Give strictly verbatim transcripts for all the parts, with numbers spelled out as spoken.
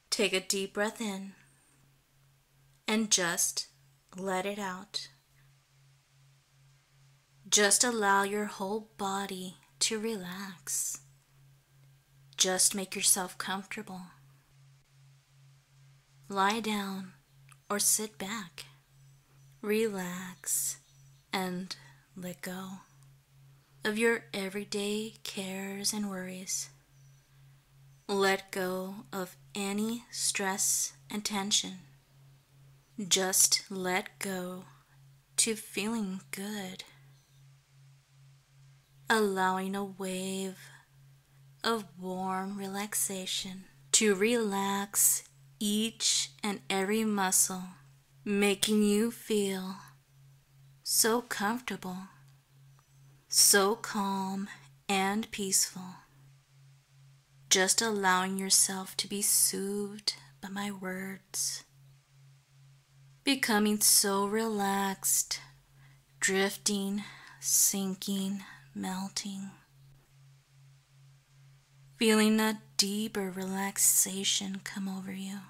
Take a deep breath in and just let it out. Just allow your whole body to relax. Just make yourself comfortable. Lie down or sit back. Relax and let go of your everyday cares and worries. Let go of any stress and tension. Just let go to feeling good. Allowing a wave of warm relaxation to relax each and every muscle, making you feel so comfortable, so calm and peaceful. Just allowing yourself to be soothed by my words. Becoming so relaxed, drifting, sinking, melting. Feeling a deeper relaxation come over you.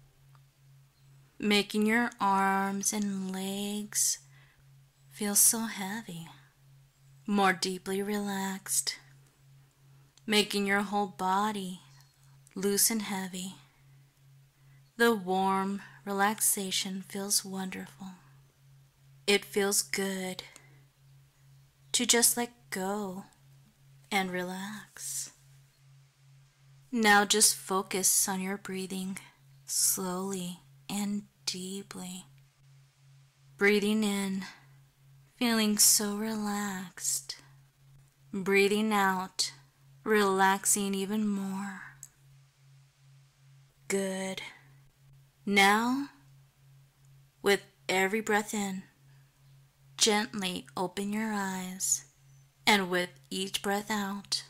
Making your arms and legs feel so heavy, more deeply relaxed. Making your whole body loose and heavy. The warm relaxation feels wonderful. It feels good to just let go and relax. Now just focus on your breathing slowly and deeply. Breathing in, feeling so relaxed. Breathing out, relaxing even more. Good. Now, with every breath in, gently open your eyes, and with each breath out,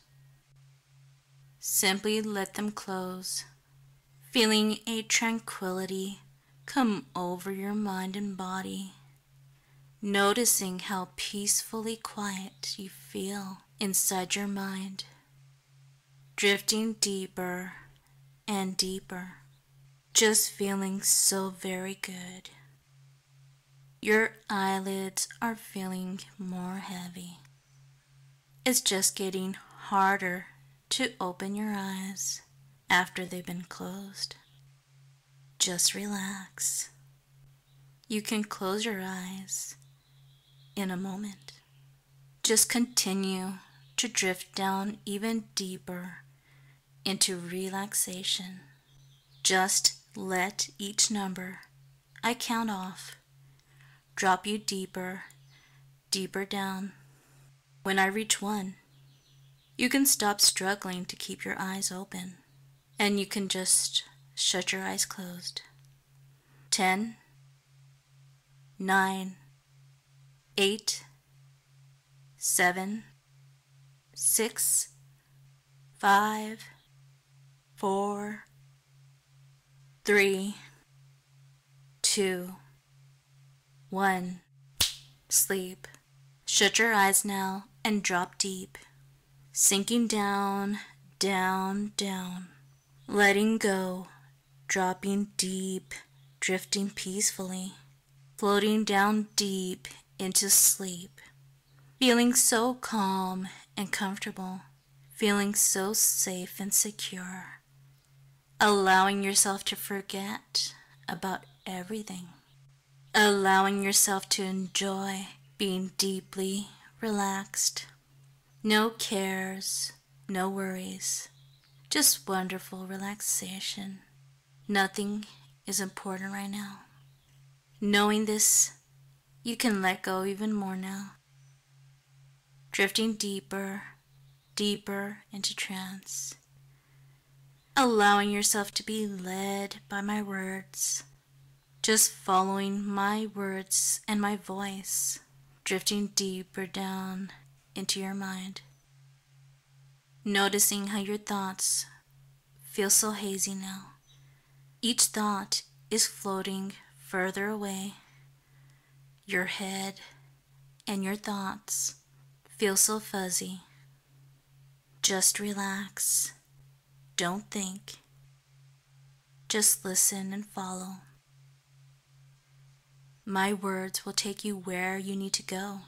simply let them close, feeling a tranquility come over your mind and body, noticing how peacefully quiet you feel inside your mind, drifting deeper and deeper, just feeling so very good. Your eyelids are feeling more heavy. It's just getting harder to open your eyes after they've been closed. Just relax. You can close your eyes in a moment. Just continue to drift down even deeper into relaxation. Just let each number I count off drop you deeper, deeper down. When I reach one, you can stop struggling to keep your eyes open, and you can just shut your eyes closed. Ten, nine, eight, seven, six, five, four, three, two, one. Sleep. Shut your eyes now and drop deep, sinking down, down, down, letting go, dropping deep, drifting peacefully, floating down deep into sleep, feeling so calm and comfortable, feeling so safe and secure, allowing yourself to forget about everything, allowing yourself to enjoy being deeply relaxed. No cares, no worries, just wonderful relaxation. Nothing is important right now. Knowing this, you can let go even more now. Drifting deeper, deeper into trance. Allowing yourself to be led by my words. Just following my words and my voice. Drifting deeper down into your mind. Noticing how your thoughts feel so hazy now. Each thought is floating further away. Your head and your thoughts feel so fuzzy. Just relax. Don't think. Just listen and follow. My words will take you where you need to go.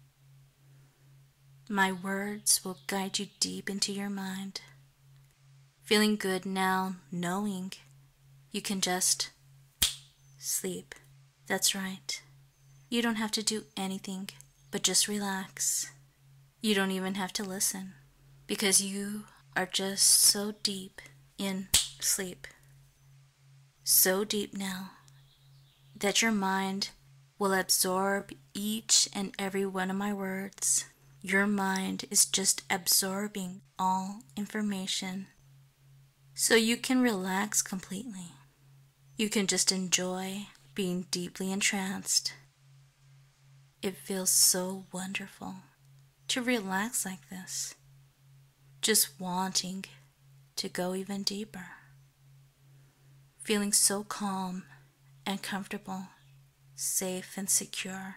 My words will guide you deep into your mind. Feeling good now, knowing you can just sleep. That's right. You don't have to do anything but just relax. You don't even have to listen because you are just so deep in sleep. So deep now that your mind will absorb each and every one of my words. Your mind is just absorbing all information so you can relax completely. You can just enjoy being deeply entranced. It feels so wonderful to relax like this, just wanting to go even deeper, feeling so calm and comfortable, safe and secure,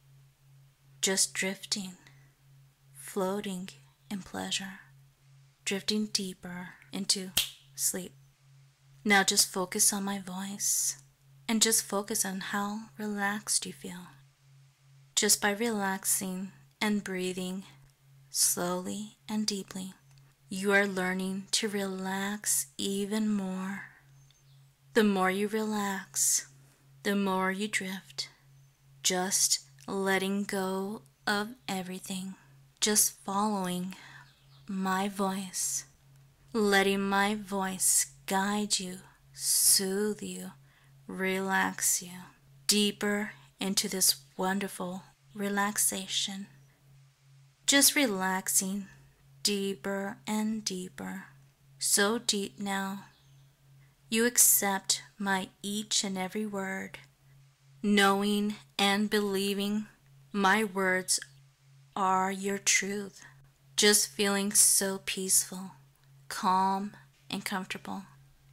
just drifting, floating in pleasure, drifting deeper into sleep. Now just focus on my voice and just focus on how relaxed you feel. Just by relaxing and breathing slowly and deeply, you are learning to relax even more. The more you relax, the more you drift, just letting go of everything, just following my voice, letting my voice guide you, soothe you, relax you deeper into this wonderful relaxation. Just relaxing deeper and deeper, so deep now. You accept my each and every word, knowing and believing my words are your truth. Just feeling so peaceful, calm, and comfortable.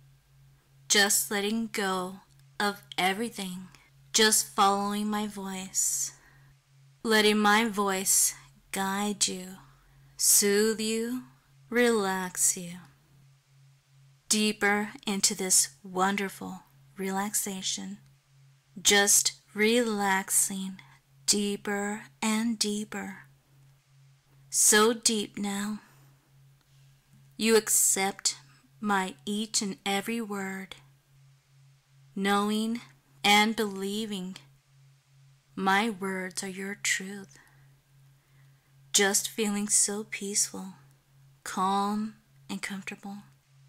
Just letting go of everything. Just following my voice. Letting my voice guide you, soothe you, relax you. Deeper into this wonderful relaxation. Just relaxing deeper and deeper. So deep now. You accept my each and every word, knowing and believing my words are your truth. Just feeling so peaceful, calm, and comfortable.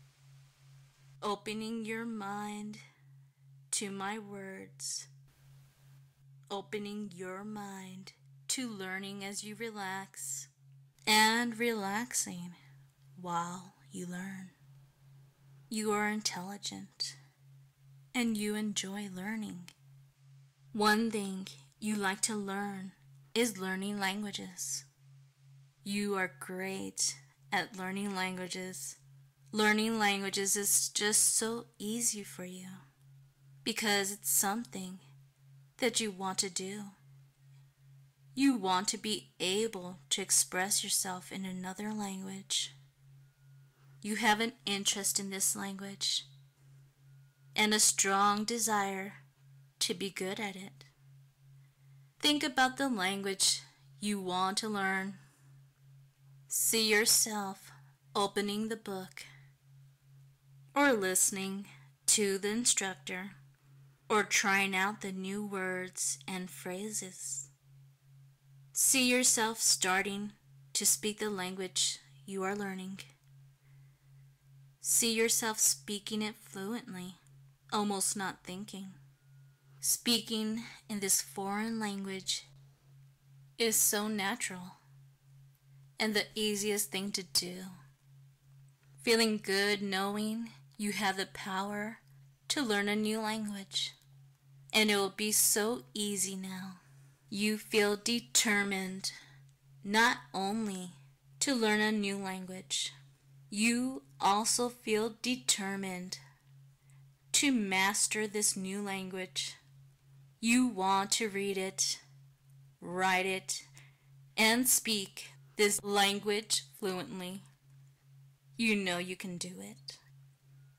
Opening your mind to my words. Opening your mind to learning as you relax, and relaxing while you learn. You are intelligent, and you enjoy learning. One thing you like to learn is learning languages. You are great at learning languages. Learning languages is just so easy for you because it's something that you want to do. You want to be able to express yourself in another language. You have an interest in this language and a strong desire to be good at it. Think about the language you want to learn. See yourself opening the book or listening to the instructor or trying out the new words and phrases. See yourself starting to speak the language you are learning. See yourself speaking it fluently, almost not thinking. Speaking in this foreign language is so natural and the easiest thing to do. Feeling good knowing you have the power to learn a new language, and it will be so easy now. You feel determined not only to learn a new language, you also feel determined to master this new language. You want to read it, write it, and speak this language fluently. You know you can do it.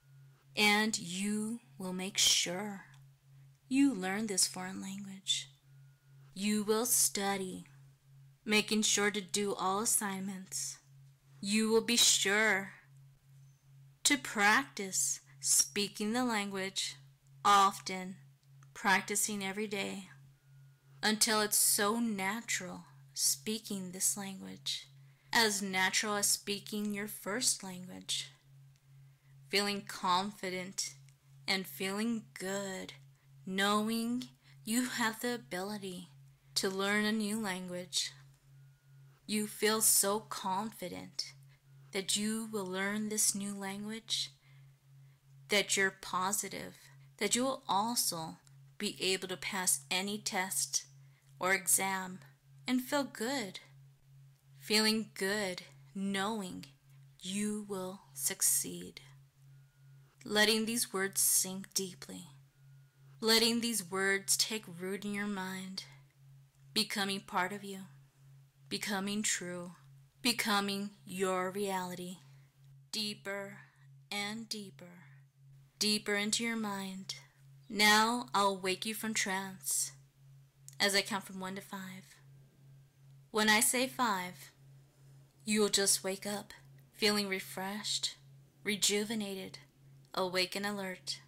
And you will make sure you learn this foreign language. You will study, making sure to do all assignments. You will be sure to practice speaking the language often, practicing every day, until it's so natural speaking this language, as natural as speaking your first language. Feeling confident and feeling good, knowing you have the ability to learn a new language. You feel so confident that you will learn this new language, that you're positive, that you will also be able to pass any test or exam and feel good. Feeling good, knowing you will succeed. Letting these words sink deeply. Letting these words take root in your mind. Becoming part of you. Becoming true. Becoming your reality. Deeper and deeper. Deeper into your mind. Now I'll wake you from trance as I count from one to five. When I say five, you will just wake up feeling refreshed, rejuvenated, awake and alert.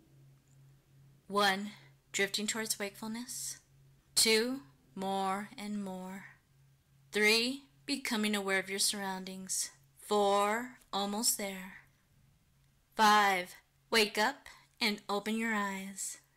One, drifting towards wakefulness. Two, more and more. Three, becoming aware of your surroundings. Four, almost there. Five, wake up and open your eyes.